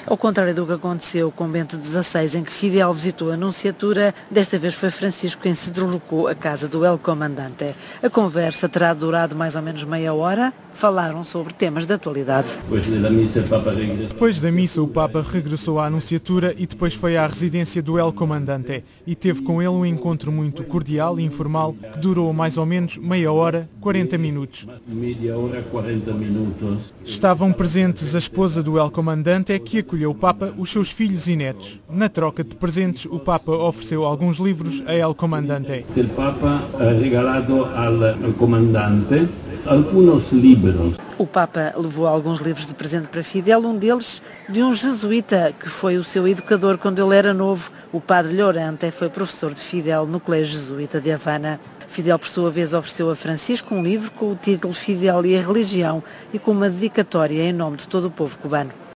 Ao contrário do que aconteceu com Bento XVI, em que Fidel visitou a Nunciatura, desta vez foi Francisco quem se deslocou à casa do El Comandante. A conversa terá durado mais ou menos meia hora. Falaram sobre temas de atualidade. Depois da missa, o Papa regressou à Nunciatura e depois foi à residência do El Comandante e teve com ele um encontro muito cordial e informal que durou mais ou menos meia hora, 40 minutos. Estavam presentes a esposa do El Comandante, que acolheu o Papa, os seus filhos e netos. Na troca de presentes, o Papa ofereceu alguns livros a El Comandante. O Papa regalado ao comandante alguns livros. O Papa levou alguns livros de presente para Fidel, um deles de um jesuíta que foi o seu educador quando ele era novo. O padre Llorente foi professor de Fidel no Colégio Jesuíta de Havana. Fidel, por sua vez, ofereceu a Francisco um livro com o título Fidel e a Religião e com uma dedicatória em nome de todo o povo cubano.